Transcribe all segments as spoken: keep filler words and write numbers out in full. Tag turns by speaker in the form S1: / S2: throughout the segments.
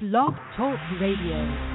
S1: Blog Talk Radio.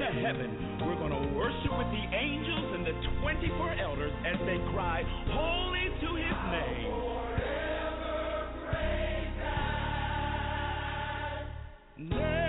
S2: heaven. We're going to worship with the angels and the twenty-four elders as they cry, holy to his name. Name.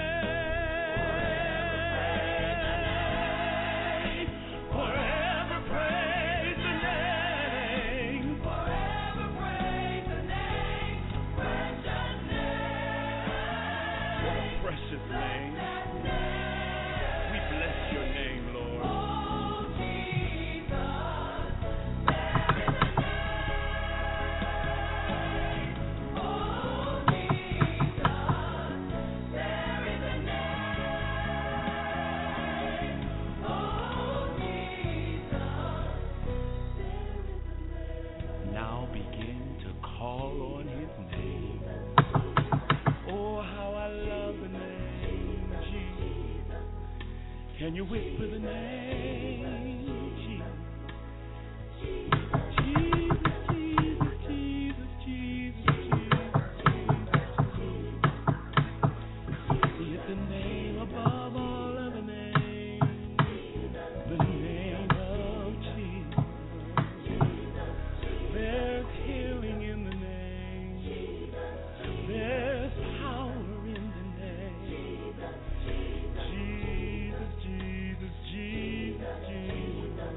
S2: Can you whisper the name, Jesus? Jesus, Jesus, Jesus, Jesus, Jesus, Jesus. It's the name above all other names. The name of Jesus. There's healing in the name. There's power in the name. Jesus, Jesus, Jesus, Jesus.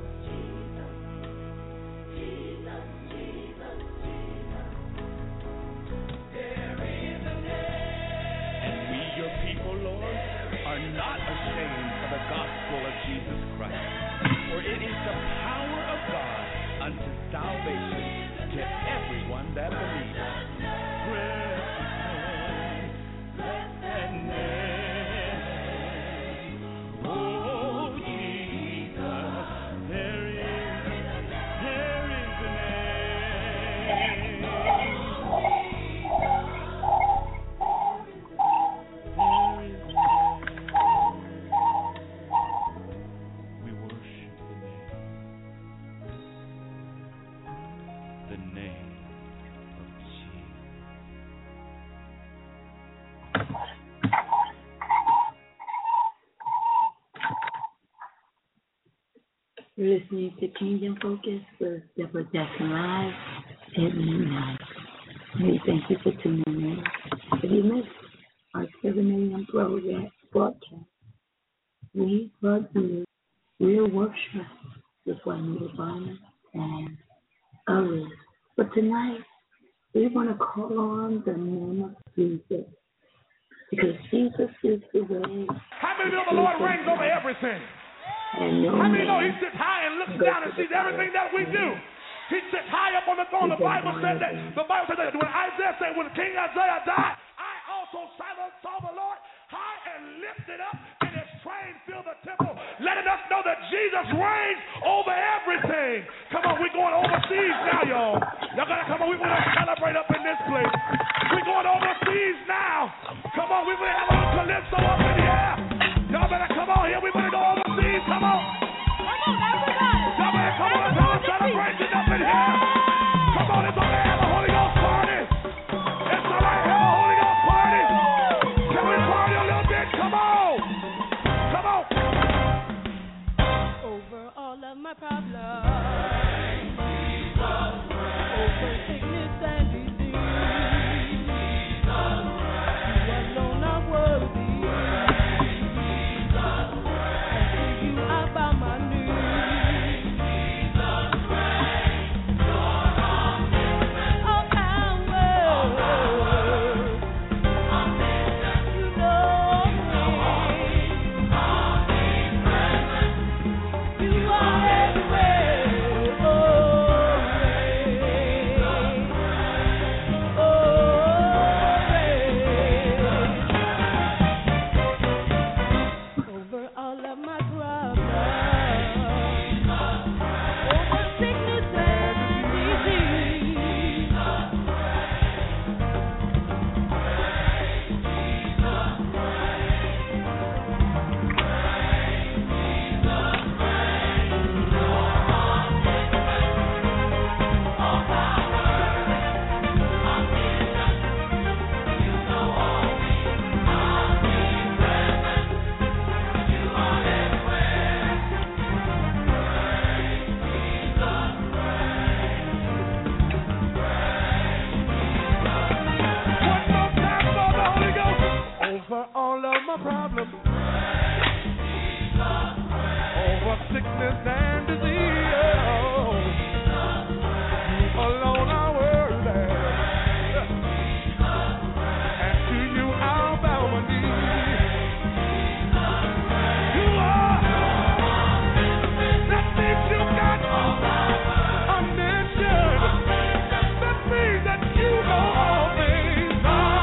S2: There is a name. And we, your people, Lord, are not ashamed of the gospel of Jesus Christ. For it is the power of God unto salvation to everyone that believes. Bless that name. Oh, Jesus, there is, there is a name. There is a name. We worship the name. The name of Jesus.
S3: You're listening to Kingdom Focus with Deborah Jackson Live at midnight. We thank you for tuning in. If you missed our seven a.m. program broadcast, we brought you real worship with Juanita Bonner and others. But tonight, we want to call on the name of Jesus, because Jesus is the way.
S4: How many know the Lord reigns over everything?
S3: And no
S4: How many know
S3: man
S4: he sits high and looks down and sees everything that we do? He sits high up on the throne. The Bible said that. The Bible said that when Isaiah said, when King Isaiah died, I also saw the Lord high and lifted up, and his train filled the temple, letting us know that Jesus reigns over everything. Come on, we're going overseas now, y'all. Y'all gotta come on. We're gonna celebrate up in this place. We're going overseas now. Come on, we're gonna have a little calypso up in here. Y'all better come on here. We're gonna go overseas. Come on.
S5: Come on, everybody.
S4: Y'all better come on and have a celebration up in here. Come on, it's okay to have a Holy Ghost party. It's all right to have a Holy Ghost party. Can we party a little bit? Come on. Come on.
S5: Over all of my problems. Over sickness and disease. You alone are worthy.
S4: You are everywhere. for all of my problems. Over sickness and disease. Oh, you alone are worthy. And to you I'll bow my knee. You are. That means you got omniscient. That means that you know all things.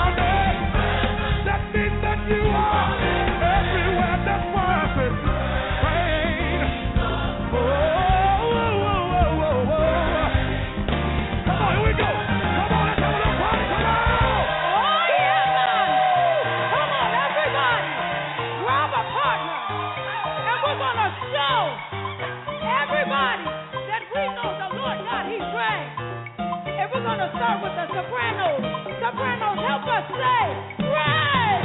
S4: That means that you are everywhere. That's why I said, rain. Oh, oh, oh, oh, oh, oh. Come on, here we go. Come on, let's have a little party. Come on.
S5: Oh, yeah, man. Come on, everybody. Grab a partner. And we're going to show everybody that we know the Lord God, He's great. And we're going to start with the sopranos. Sopranos, help us say, praise.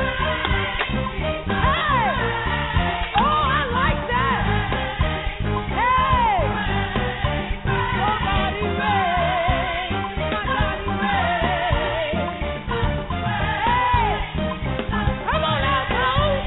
S5: Hey. Oh, I like that. Hey. Somebody raise. Somebody raise. Hey. Come on now, Bruce.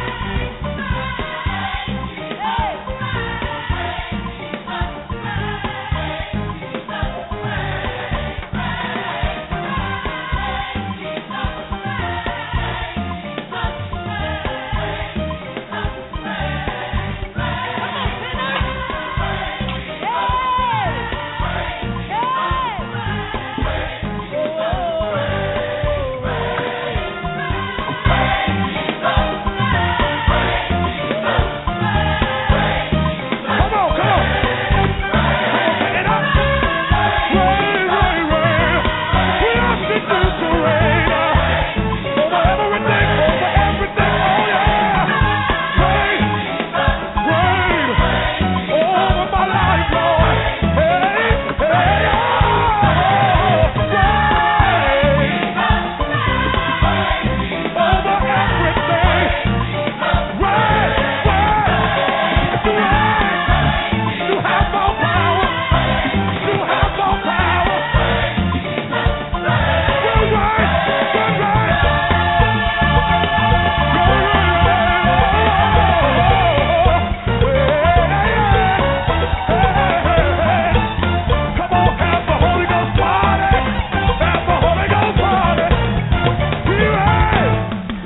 S4: Come on, come on. Take it up. Rain, rain, rain. We ask you to rain over everything, over everything. Oh, yeah. Rain, rain over my life, Lord. Hey, hey, oh. Rain over everything. Rain, rain, rain. You have more power. You have more power. Good right. Good right. Come on, have the Holy Ghost party. Have the Holy Ghost party. He reigns.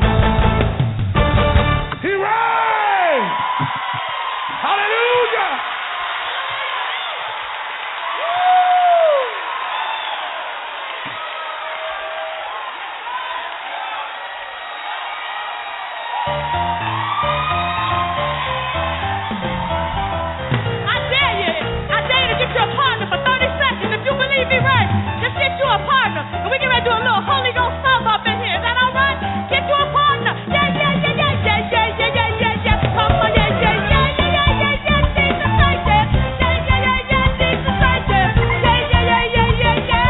S4: He reigns. Hallelujah.
S5: I dare you. I dare you to get you a partner for thirty seconds. If you believe me right, just get you a partner. And we get ready to do a little Holy Ghost pump up in here. Is that all right? Get you a partner. Yeah, yeah, yeah, yeah, yeah, yeah, yeah, yeah, yeah, yeah. Come on, yeah, yeah, yeah, yeah, yeah, yeah, yeah. Jesus right there. Yeah, yeah, yeah, yeah, Jesus right there. Yeah, yeah, yeah, yeah, yeah, yeah.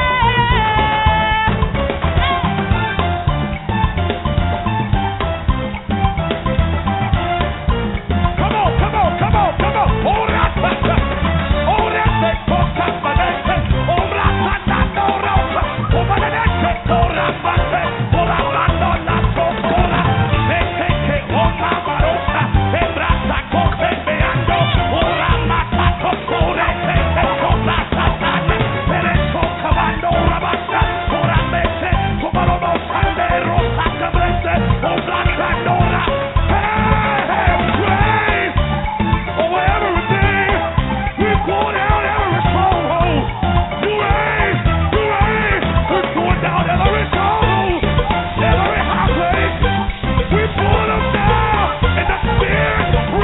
S4: Come on, come on, come on, come on. Hold that back. Hold that back. Hold that back. Hold that back. Hold that back. Hold that back. Hold that back. Hold that back. Hold that back. Vete que otra barosa. Embraza copeando. Ora mata cocore. Ora satana. Derecho cabando rabasa. Ora mete. Como lo mosande. Rosa cabrete. Ora sandora. Hey, praise over everything. We pull down every stronghold. You reign, you reign. We pull down every stronghold, every high place. We pull them down in the spirit. We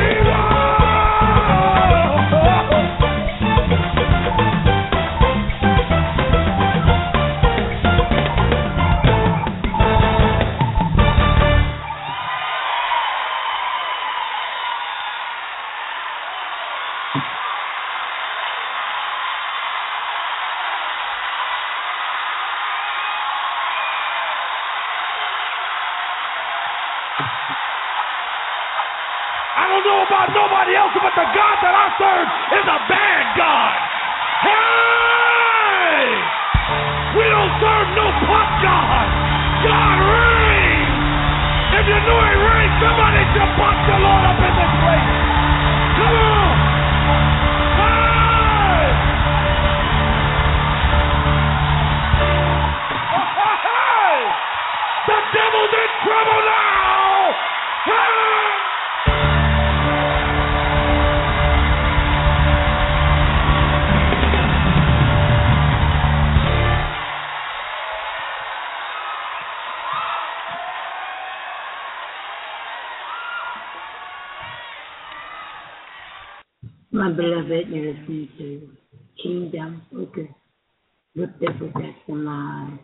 S4: I don't know about nobody else, but the God that I serve is a bad God. Hey! We don't serve no punk God. God reigns. you punch the Lord up in this place? Come on. Hey! Oh, hey! The devil's in trouble now. Hey!
S3: My beloved, you're listening to Kingdom Focus with Deborah Jackson Live.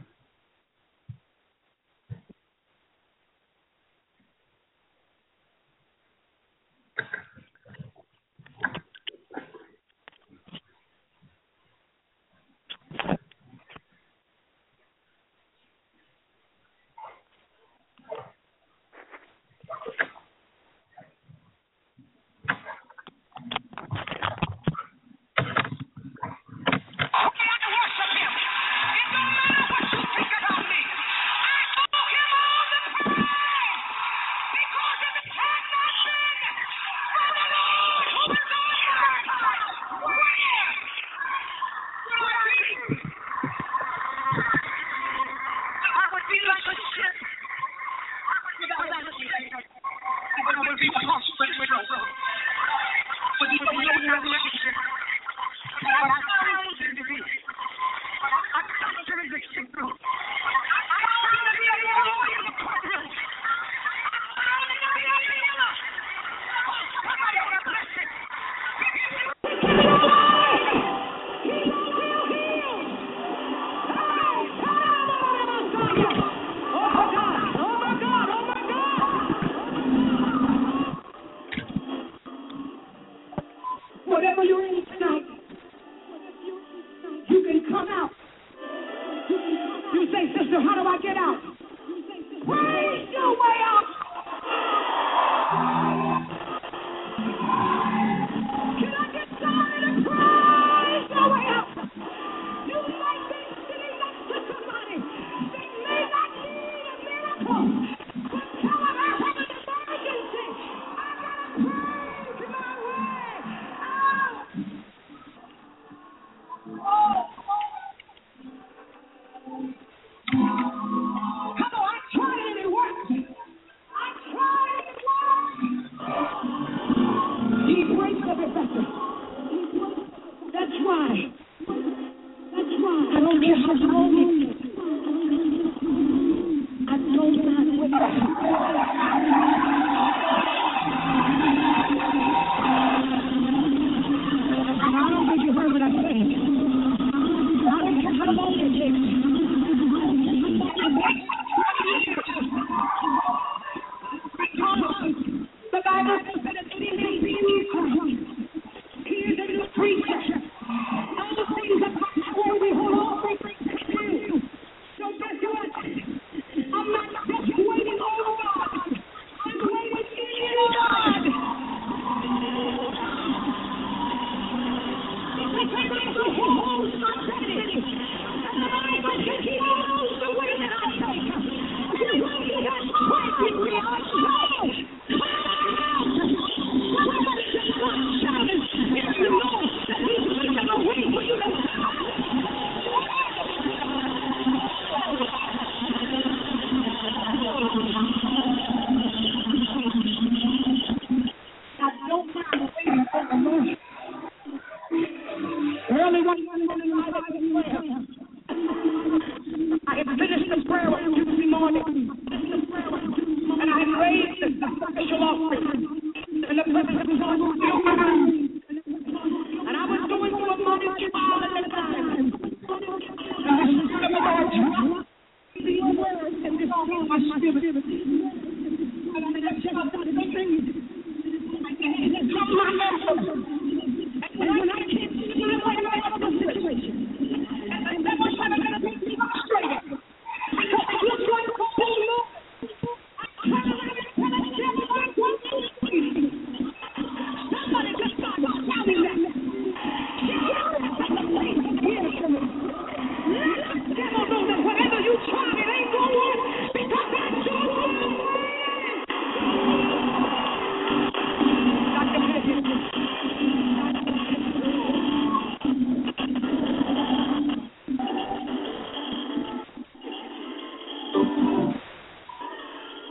S6: Whatever you're in tonight, you can come out. You say, sister, how do I get out? Praise your way out. Can I get somebody to praise your way out? You might be sitting next to somebody that may not need a miracle, but tell them I have an emergency. I got to praise my way out. Oh. Come on, I tried it and it worked. I tried it and it worked. He breaks every vessel. That's right. That's right. I don't care how long it is. I don't mind what I don't think you heard what I said. I don't care how long it takes. The Bible says that if any man be in Christ, he is a new creature. All the things that where we hold all things true. So guess what? I'm not just waiting on God. I'm waiting in God. I take my whole identity. And the Bible says he knows the way that I take. He's waiting and waiting me on soul. Early one morning in my life of prayer, I had finished the prayer on Tuesday morning, and I had raised the sacrificial offering, and the presence of God was still behind. And I was going through a moment trial at the time, and the Spirit of the Lord dropped your words and this all my spirit. And I said, check out something. And it dropped my muscles. And when I came to the point of the situation, and I never should have been able to be frustrated, because it looks like a whole lot. I turned around and said, I said, I want to see you. Somebody just got to tell me that. Hear from me. Let the devil know that whatever you try, it ain't going to work, because that's your way.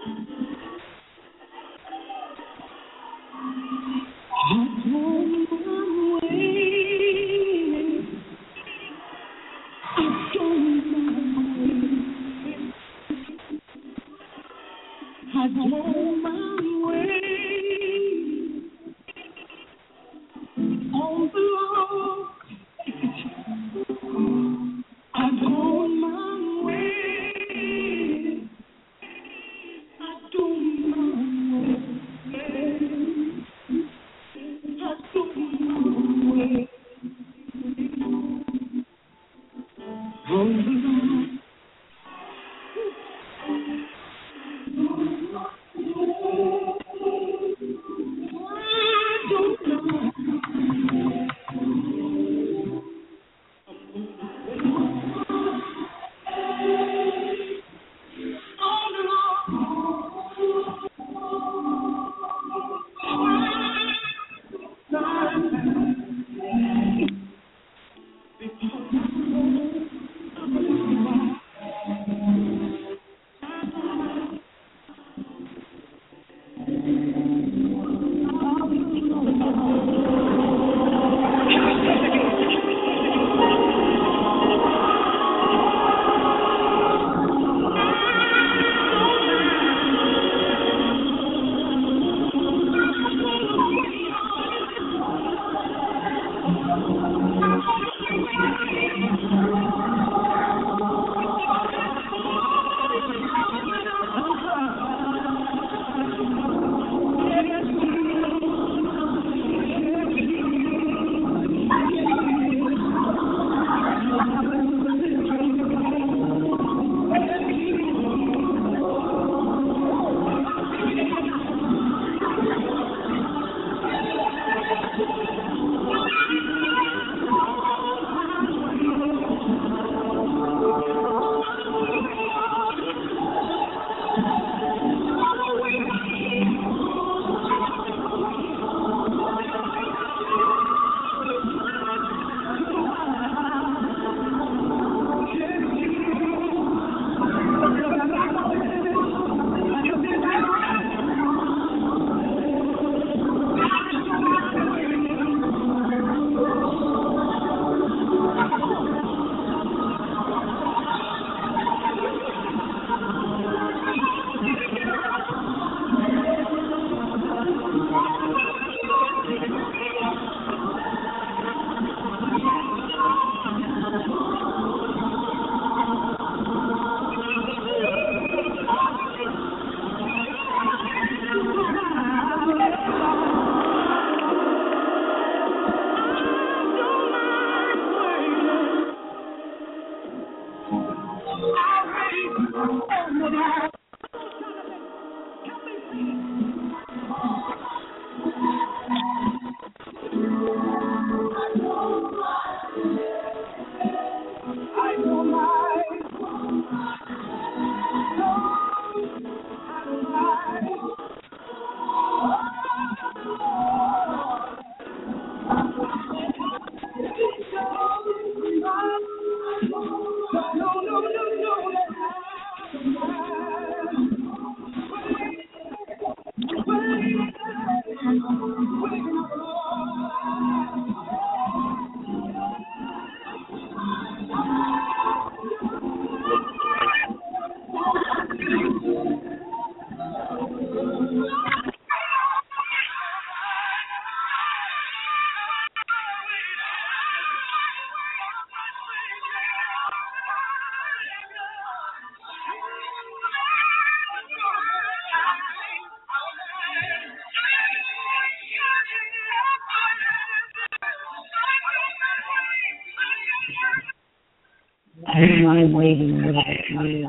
S3: I'm waiting with you.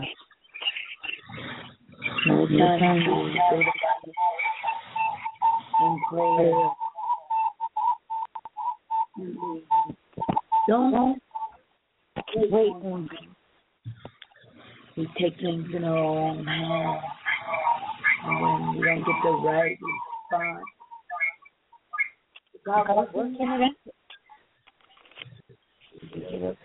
S3: Hold your tongue in prayer. Don't wait on we take things in our own hands. And when we don't get the right response, God was working it out.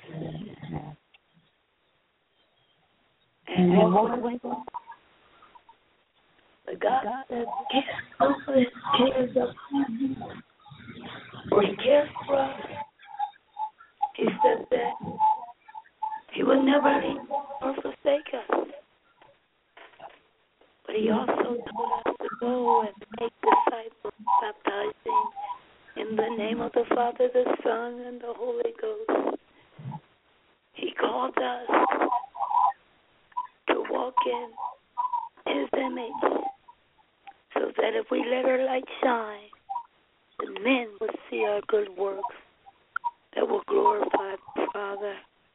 S3: And then walk away. But God says, cast all his cares upon him, for he cares for us. He said that he would never leave or forsake us. But he also told us to go and make disciples, baptizing in the name of the Father, the Son, and the Holy Ghost. He called us to walk in his image, so that if we let our light shine, the men will see our good works that will glorify the Father.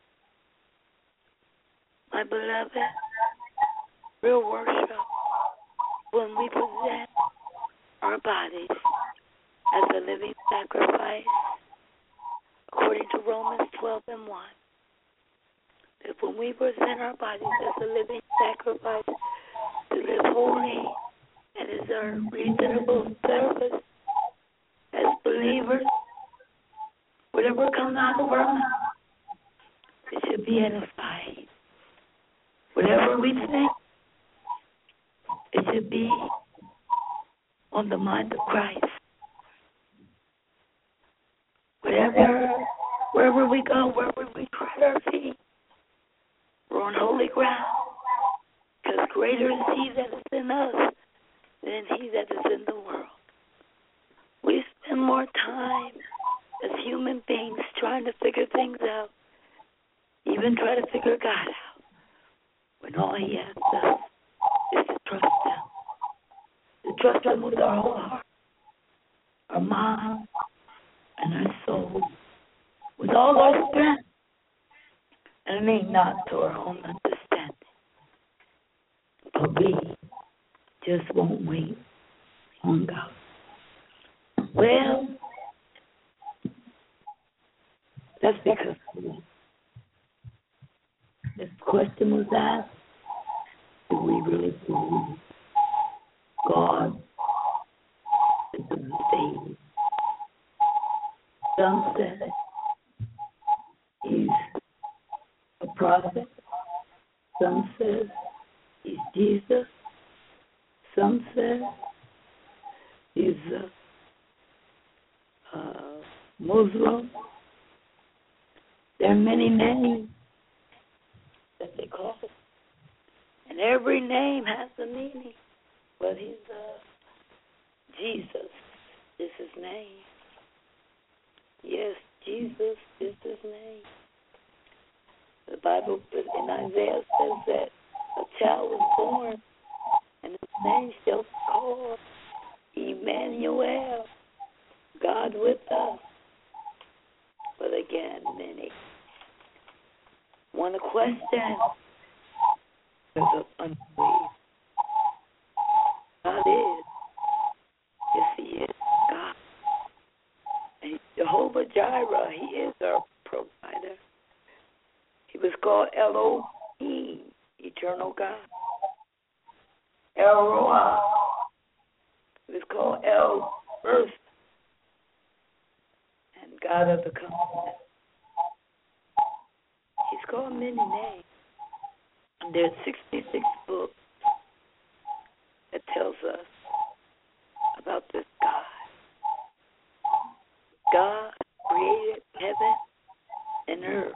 S3: My beloved, real worship, when we present our bodies as a living sacrifice, according to Romans twelve and one, that when we present our bodies as a living sacrifice to live holy and as our reasonable service as believers, whatever comes out of our mouth, it should be edifying. Whatever we think, it should be on the mind of Christ. Whatever, wherever we go, wherever we tread our feet, we're on holy ground. Because greater is he that is in us than he that is in the world. We spend more time as human beings trying to figure things out, even try to figure God out, when all he asks us is to trust him. To trust him with our whole heart, our mind, and our soul, with all our strength, and lean not to our own understanding. But we just won't wait on God. Well, that's because this question was asked, do we really believe God is the Savior? Some said he's a prophet. Some said he's Jesus. Some said he's a, a Muslim. There are many names that they call it. And every name has a meaning. But he's uh, Jesus is his name. Yes, Jesus is his name. The Bible in Isaiah says that a child was born, and his name shall be called Emmanuel, God with us. But again, many want to question because of unbelief. God is. Yes, he is God. And Jehovah Jireh, he is our provider. He was called Elohim, eternal God. El Roi, he was called El Earth, and God of the covenant. He's called many names. And there's sixty-six books that tells us about this God. God created heaven and earth.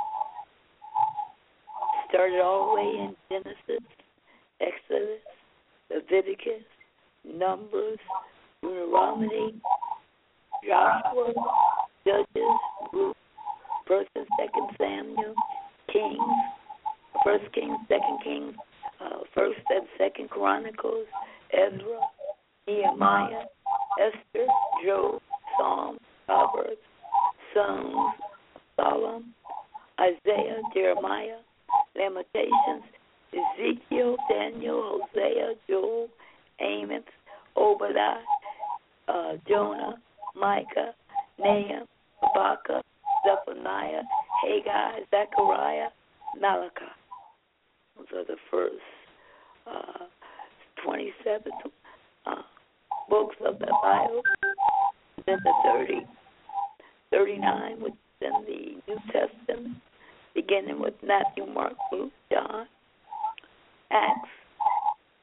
S3: Started all the way in Genesis, Exodus, Leviticus, Numbers, Deuteronomy, Joshua, Judges, Ruth, First and Second Samuel, Kings, First Kings, Second Kings, uh, First and Second Chronicles, Ezra, Nehemiah, Esther, Job, Psalms, Proverbs, Psalms, Solomon, Isaiah, Jeremiah, Lamentations, Ezekiel, Daniel, Hosea, Joel, Amos, Obadiah, uh, Jonah, Micah, Nahum, Habakkuk, Zephaniah, Haggai, Zechariah, Malachi. Those are the first uh, twenty-seven uh, books of the Bible. Then the thirty, thirty-nine, which is in the New Testament, beginning with Matthew, Mark, Luke, John, Acts,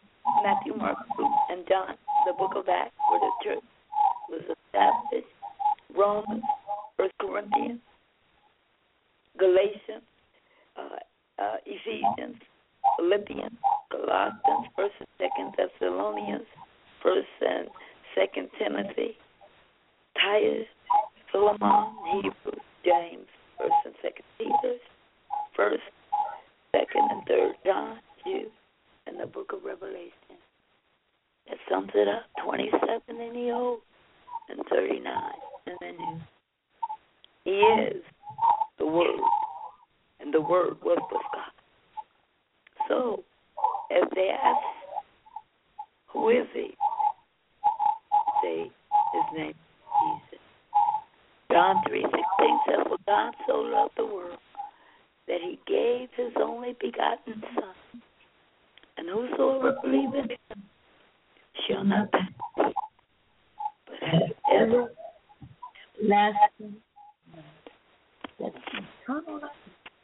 S3: Matthew, Mark, Luke, and John, the book of Acts, where the church was established, Romans, First Corinthians, Galatians, uh, uh, Ephesians, Philippians, Colossians, First and Second Thessalonians, First and Second Timothy, Titus, Philemon, Hebrews, James, First and Second Peter, First, Second, and Third John, Jude, and the book of Revelation. That sums it up, twenty-seven in the Old and thirty-nine in the New. He is the Word, and the Word was with God. So, as they ask, who is he? Say, his name is Jesus. John three sixteen says, for God so loved the world that he gave his only begotten Son, and whosoever believeth in him shall not perish, but have ever lasting, that's eternal life.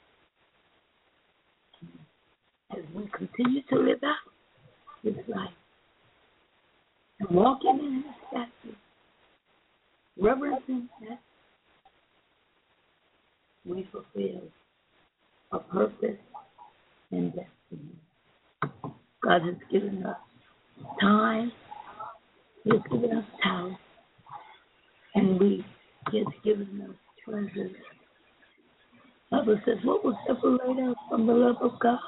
S3: As we continue to live out this life and walking in his statutes, reverencing that, we fulfill a purpose and destiny. God has given us time, he has given us talent, and we, he has given us treasures. The Bible says, what will separate us from the love of God?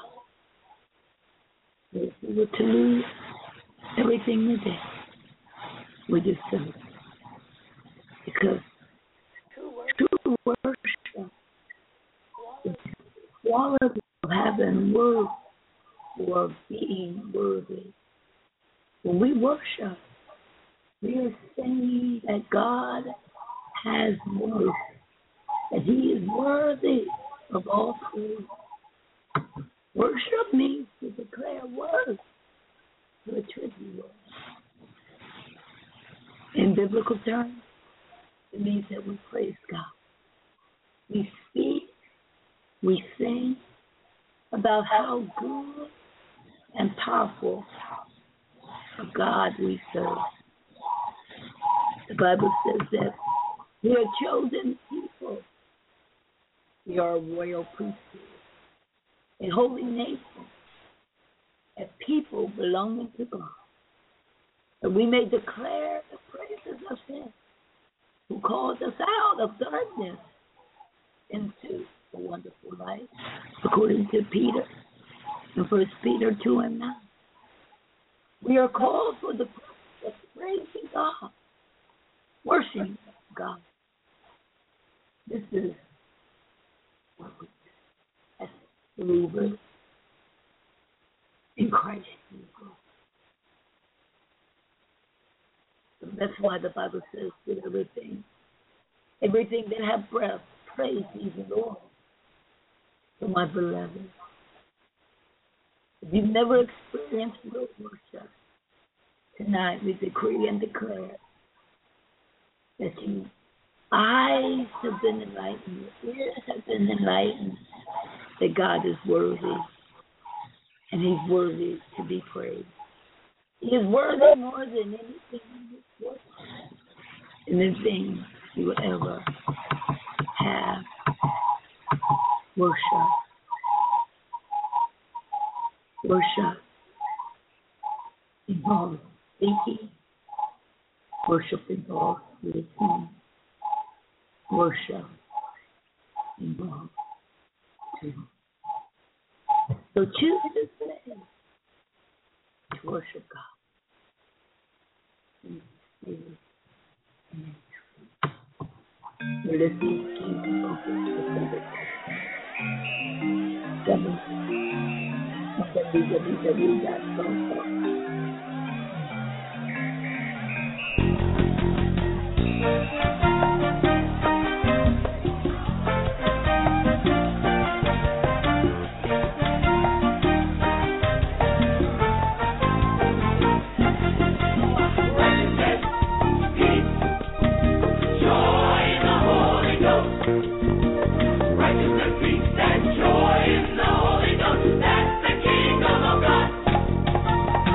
S3: If we were to lose everything today, we just say, because true worship is quality of having worth or being worthy. When we worship, we are saying that God has worth, that he is worthy of all praise. Worship means to declare words, to attribute words. In biblical terms, it means that we praise God. We speak, we sing about how good and powerful a God we serve. The Bible says that we are chosen people. We are a royal priesthood, a holy nation, a people belonging to God, that we may declare the praises of him who called us out of darkness into a wonderful light, according to Peter in First Peter two and nine. We are called for the purpose of praising God, worshiping God. This is what we do as believers in Christ Jesus. So that's why the Bible says that everything, everything that have breath, praise ye the Lord. So my beloved, if you've never experienced real worship, tonight we decree and declare that your eyes have been enlightened, your ears have been enlightened, that God is worthy, and he's worthy to be praised. He is worthy more than anything in this world, anything you would ever have. Worship. Worship involves speaking. Worship involves listening. Worship involves doing. So choose this day to worship God. We're listening to King Focus seven. w w w dot soulful.
S7: Joy in the Holy Ghost, that's the kingdom of God.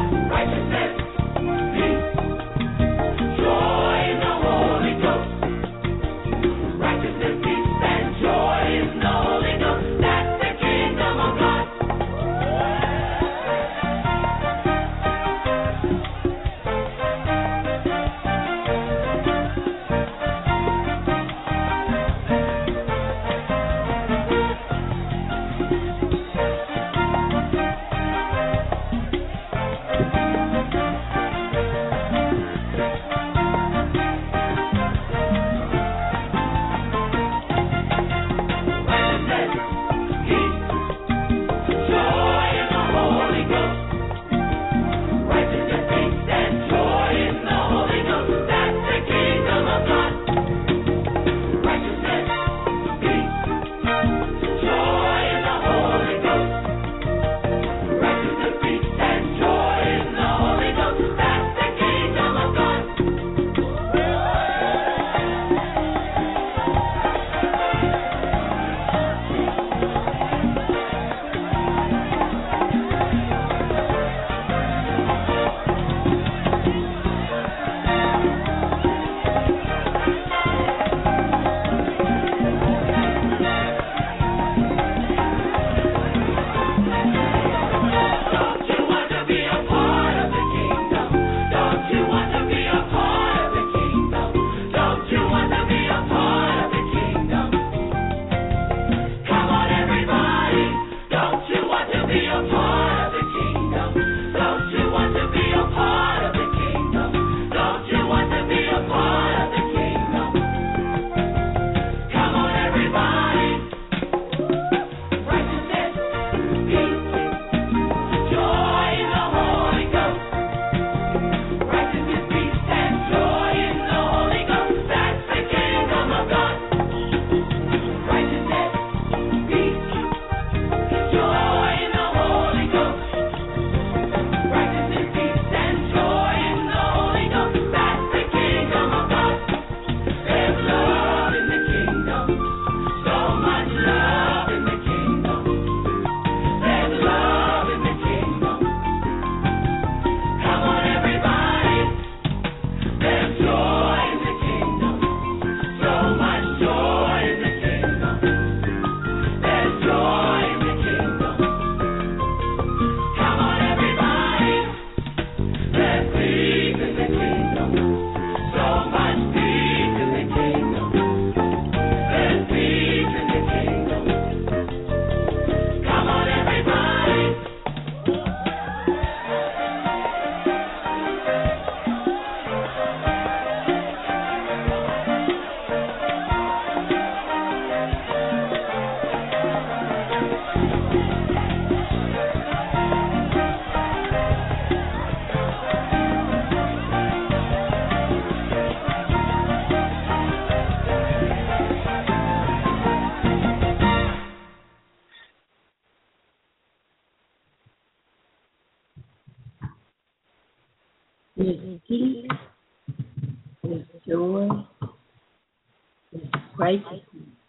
S3: peace, there's joy, there's righteousness.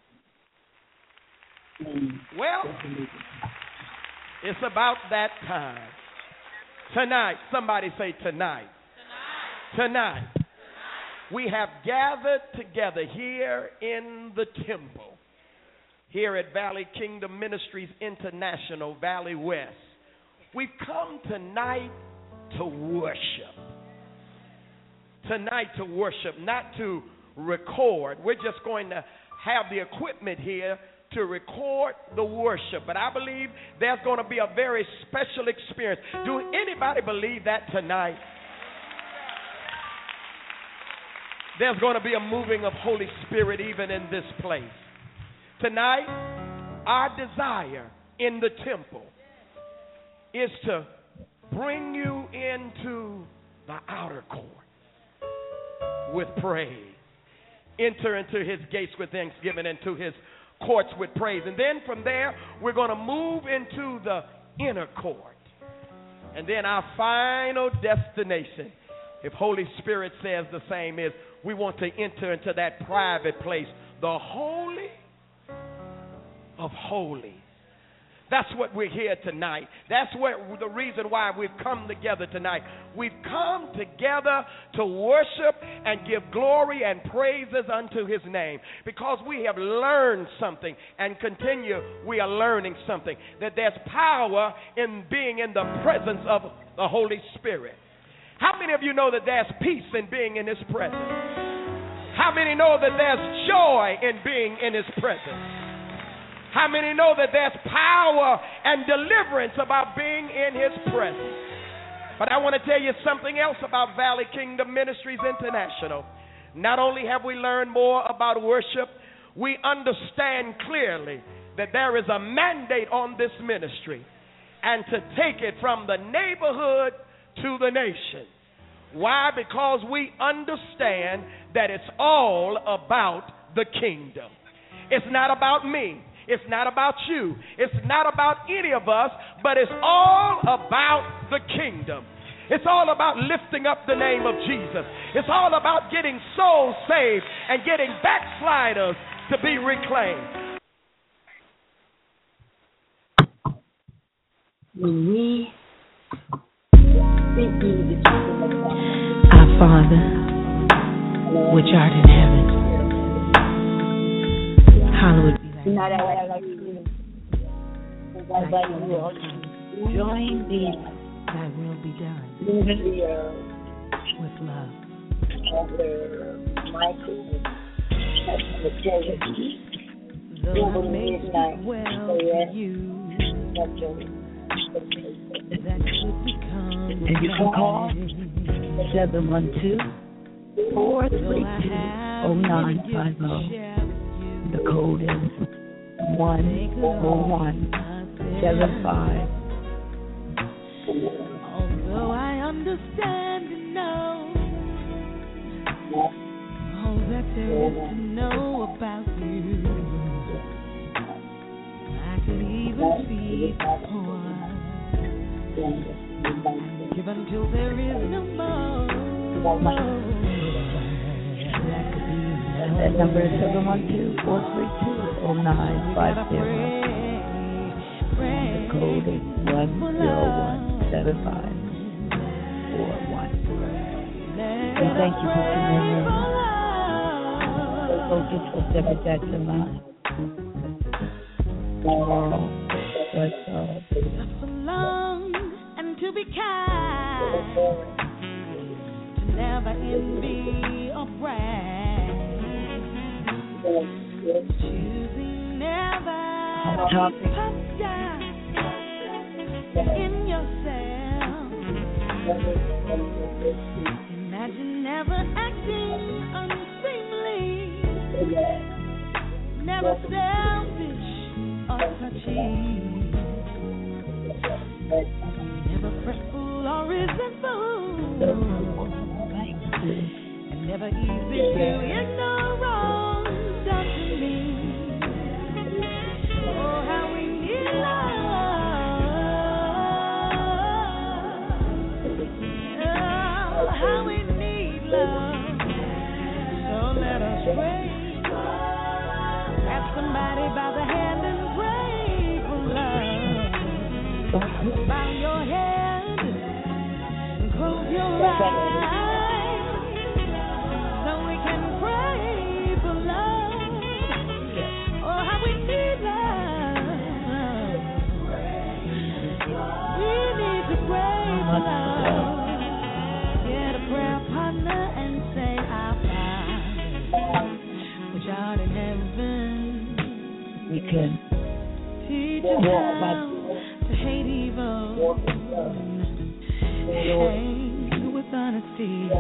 S3: And
S7: Well, it's about that time. Tonight, somebody say tonight. Tonight. Tonight. We have gathered together here in the temple, here at Valley Kingdom Ministries International, Valley West. We've come tonight to worship. Tonight to worship, not to record. We're just going to have the equipment here to record the worship. But I believe there's going to be a very special experience. Do anybody believe that tonight? There's going to be a moving of Holy Spirit even in this place. Tonight, our desire in the temple is to bring you into the outer court with praise. Enter into his gates with thanksgiving, into his courts with praise. And then from there, we're going to move into the inner court. And then our final destination, if Holy Spirit says the same, is we want to enter into that private place, the Holy of Holies. That's what we're here tonight. That's what the reason why we've come together tonight. We've come together to worship and give glory and praises unto his name, because we have learned something and continue, we are learning something, that there's power in being in the presence of the Holy Spirit. How many of you know that there's peace in being in his presence? How many know that there's joy in being in his presence? How many know that there's power and deliverance about being in his presence? But I want to tell you something else about Valley Kingdom Ministries International. Not only have we learned more about worship, we understand clearly that there is a mandate on this ministry, and to take it from the neighborhood to the nation. Why? Because we understand that it's all about the kingdom. It's not about me. It's not about you. It's not about any of us, but it's all about the kingdom. It's all about lifting up the name of Jesus. It's all about getting souls saved and getting backsliders to be reclaimed.
S3: when we speak you the truth of God.
S1: Our Father, which art in heaven, hallowed be thy name.
S3: Not I like you. But you will join me.
S1: Thy will be done
S3: We are
S1: with love.
S3: under Michael the Jesuit.
S1: Though I may speak well to you, that could become
S3: And you can call seven one two, four three two, oh nine five oh. The code is one oh one seven five.
S1: Although I understand and know all that there is to know about you, I could even see the poor and give until there is no more. That could be
S3: And that number is seven one two, four three two, oh nine five zero. The code is one zero one seven five four one. And thank you for tuning in. Focus for Deborah Jackson Live. Tomorrow, but uh,
S1: just belong and to be kind, to never envy or brag, choosing never
S3: Hot
S1: to
S3: topic.
S1: puff down in yourself. Imagine never acting unseemly, never selfish or touchy, never fretful or resentful, and never easy to ignore wrong done to me. Oh, how we need love. Oh, how we pray. Grab somebody by the hand and pray for love. Bow your head and close your eyes so we can pray for love. Oh, how we need love. We need to pray for love. Get a prayer partner and say, Our Father, which art in heaven.
S3: We can
S1: Teach us how to hate evil. Hate with honesty.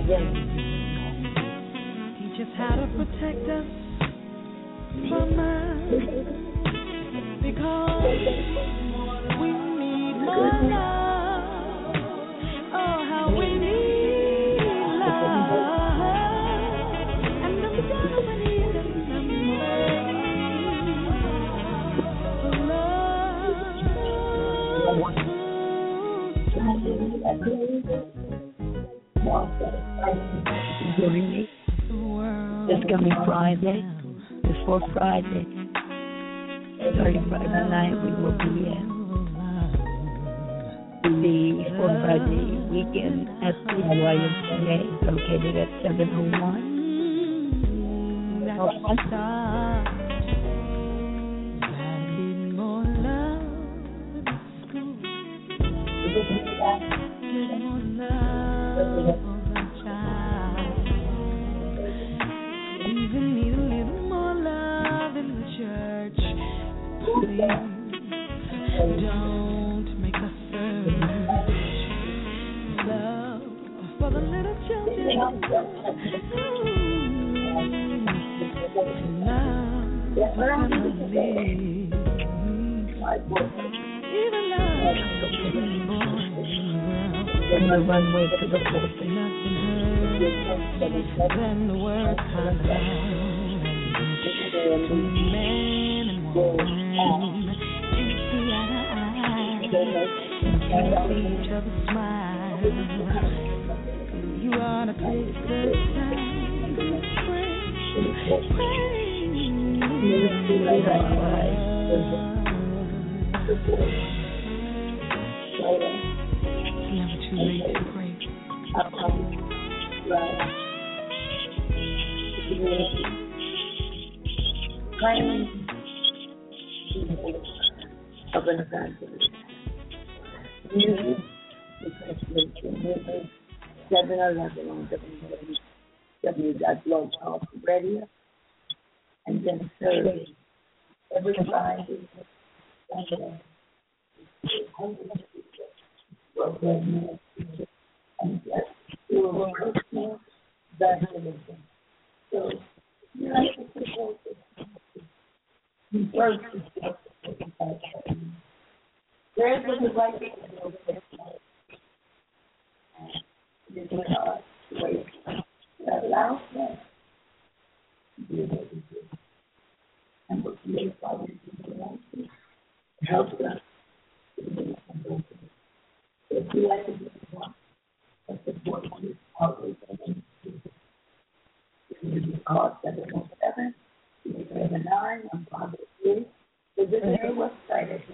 S1: Teach us how to protect us from us. Because we need more love. Oh, how we need love. And the more we need it, the
S3: Join me this coming Friday, before Friday, starting Friday night, we will be at the for Friday weekend at the Y M C A, located at seven oh one.
S1: Even need a little more love in the church. Please don't make us search. Love for the little children. Love for family. Even love for the boys.
S3: On the runway to the fourth.
S1: Then the words come out to man and woman. You see eye to eye, you see each other smile. You ought to take the time to pray, It's never too late to pray.
S3: Right. Claiming of an evangelist. Music, seven eleven on W W Talk Radio, and then Thursday, every Friday, Sunday, and yes, through Christmas, evangelism. So, you know, first, there's the right thing to do. This is our way that allows us to do what we do. And what we do, Father, is help us to do something. If you like to do one, that's the point is always going to do. You can call seven one seven, two seven nine, one five three. Visit their website at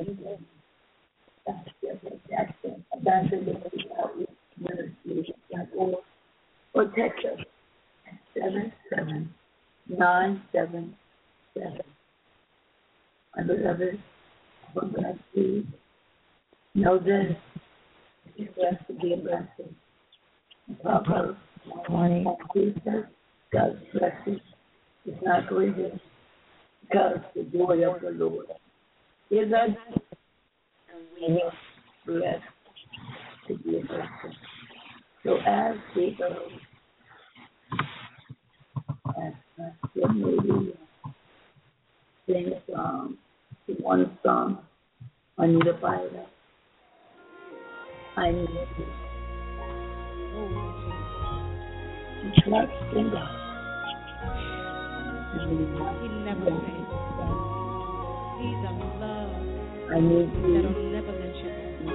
S3: Jackson, Evangelistic Outreach Ministries dot org, or text us at seven seven nine seven seven. My beloved, from God, please know this. It's blessed to be a blessing. Proverbs twenty, God's blessing is not grievous, because the joy of the Lord is us, and we are blessed to be a blessing. So as we go, as Pastor Maybe sing a song, one song on the Bible, I need you to trust in God.
S1: He never fails. He's a love
S3: I need you.
S1: that'll never let you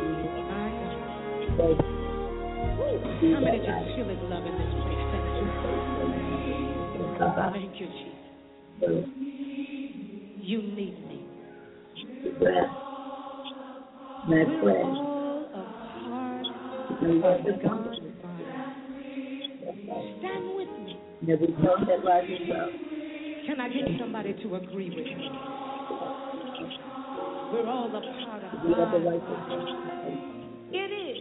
S1: go. How many just feel his love in this place? Thank you.
S3: about
S6: Thank you, Jesus.
S3: the
S6: You need me.
S3: breath, my
S6: We're
S3: flesh,
S6: all a part
S3: and what the
S6: of God's body. Stand with me.
S3: and every tongue that rises up.
S6: Can I get somebody to agree with me? We're all a part of
S3: We have the
S6: God's
S3: right to
S6: body. It is.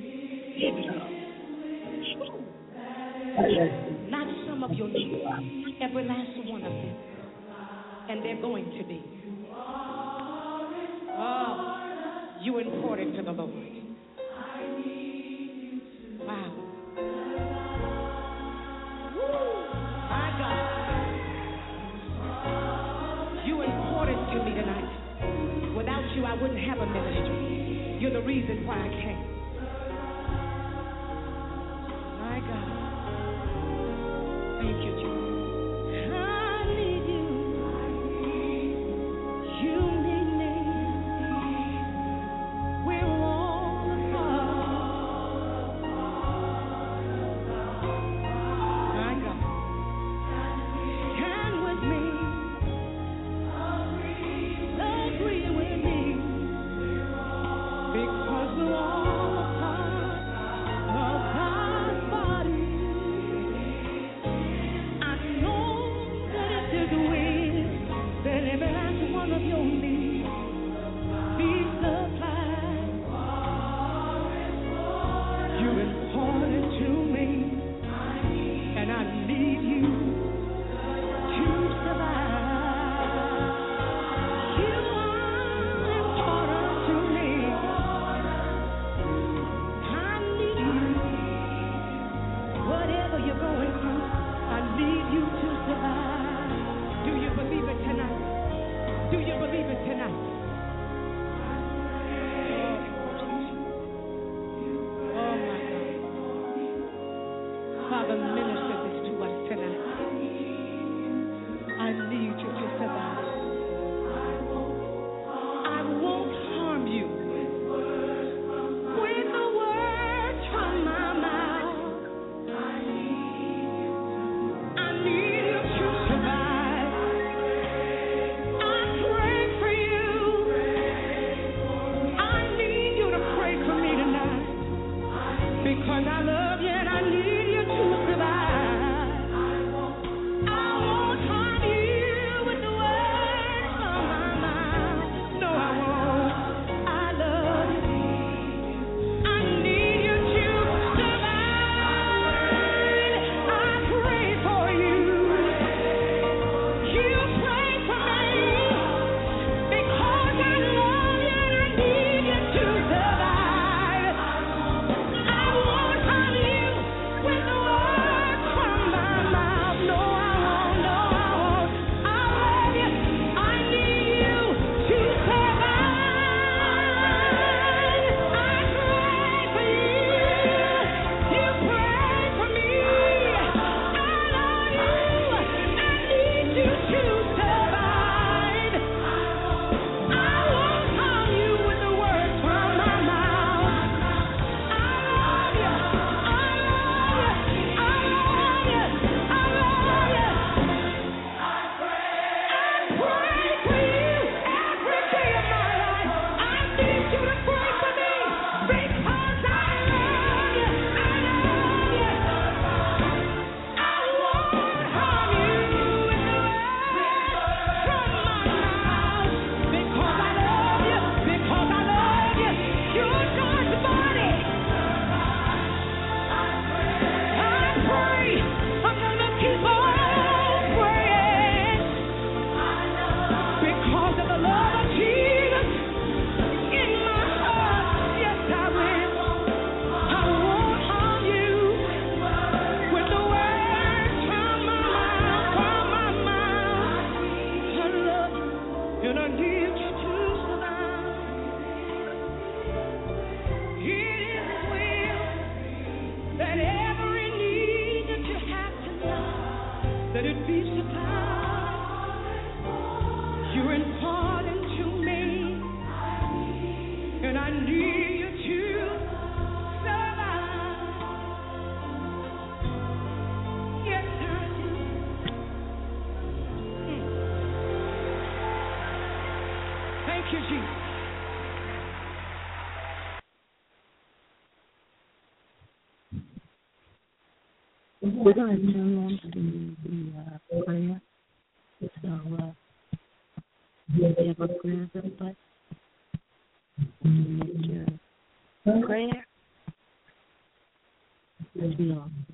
S6: Not some of your needs, every last one of them. And they're going to be. Oh, you important to the Lord. Wow. Woo, my God. You important to me tonight. Without you, I wouldn't have a ministry. You're the reason why I came. My God. Thank you, Jesus. I need you. You need me. We're all a part. My God. Stand with me. Agree with me. Because we're all a part of God's body. I know that it is will that every last one of your needs be supplied. You're important to me, and I need you to survive. You are important to me. I need you. Whatever you're going through, I need you to survive. Do you believe it tonight? Do you believe it tonight? Oh, my God. Father, minister this to us tonight. I need you to survive. I won't harm you with the words from my mouth. I need you to survive. I pray for you. I need you to pray for me tonight. Because I love you and I need you to survive. I won't harm you with the words from my mouth. No, I won't. I love you. I need you to survive. I pray for you. You pray for me. Because I love you and I need you to survive. I won't harm you with the words from my mouth. No, I won't. No, I won't. I love you. I need you to survive. I pray for you. You pray for me. I love you. I need you to survive. I won't harm you with the words from my mouth. I love you. I love you. I love you. I love you. I pray for you every day of my life. I need you to pray for me because I love you. I love you. I won't harm you with the words from my mouth because I love you. Because I love you. You're God's body. I pray. I'm gonna keep on praying because of the love of Jesus in my heart. Yes, I will. I won't harm you with the words from my mouth, from my mouth. I love you and I need you to survive. It is His will that every need that you have tonight, that it be supplied. You're important to me, and I need you to survive. Yes, I do.
S5: you, Jesus.
S3: We're going to turn on to the uh, prayer. So, uh, if you have a prayer request, make your prayer. As we all